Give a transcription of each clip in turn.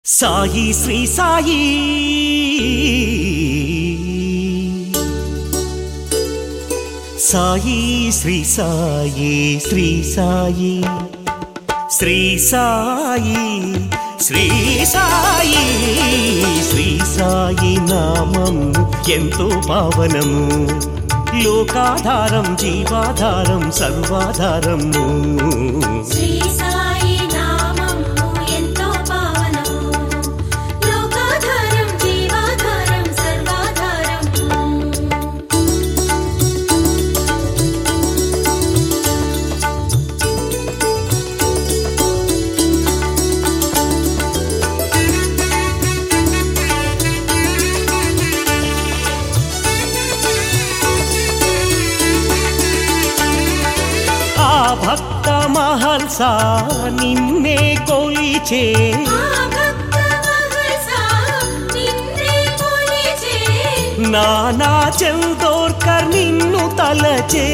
సాయి శ్రీ సాయి సాయి శ్రీ సాయి శ్రీ సాయి శ్రీ సాయి శ్రీ సాయి శ్రీ సాయి నామం ఎంతో పావనము లోకాధారం జీవాధారం సర్వాధారము శ్రీ సాయి నామం ఎంతో పావనము లోకాధారం జీవాధారం సర్వాధారము భక్త మహల్సా నిన్నే కొలిచే నానా చౌదోర్కర్ నిన్ను తలచే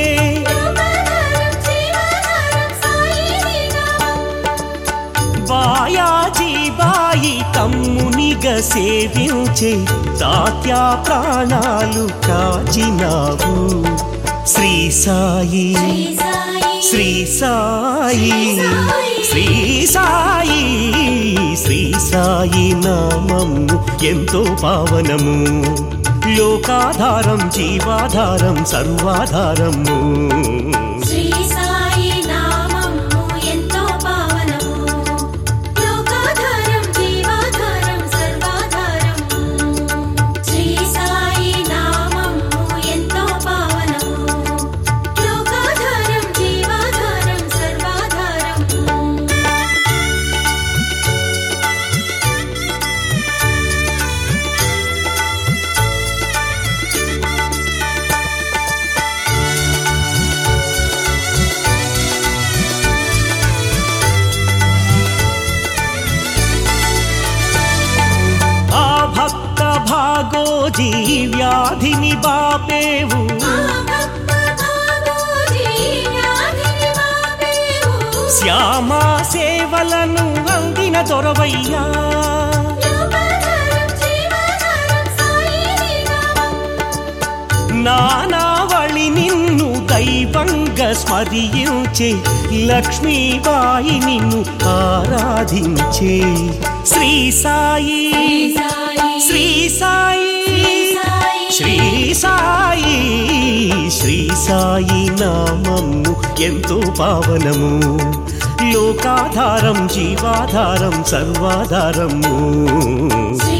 బాయాజీ బాయి తమ్మునిగ సేవించే తాత్యా ప్రాణాలు కాచినావు శ్రీ సాయి శ్రీ సాయి శ్రీ సాయి శ్రీ సాయి నామం ఎంతో పావనము లోకాధారం జీవాధారం సర్వాధారము శ్రీ సాయి నామం ఎంతో పావనము లోకాధారం జీవాధారం సర్వాధారము శ్రీ సాయి నామం ఎంతో పావనము లోకాధారం జీవాధారం సర్వాధారము భక్త భాగోజీ వ్యాధిని బాపేవు శ్యామా సేవలను అందిన దొరవయ్యా నానావళి నిన్ను దైవంగా స్మరించే లక్ష్మీబాయి నిన్ను ఆరాధించే శ్రీ సాయి శ్రీ సాయి శ్రీ సాయి శ్రీ సాయి నామము ఎంతో పావనము లోకాధారం జీవాధారం సర్వాధారము శ్రీ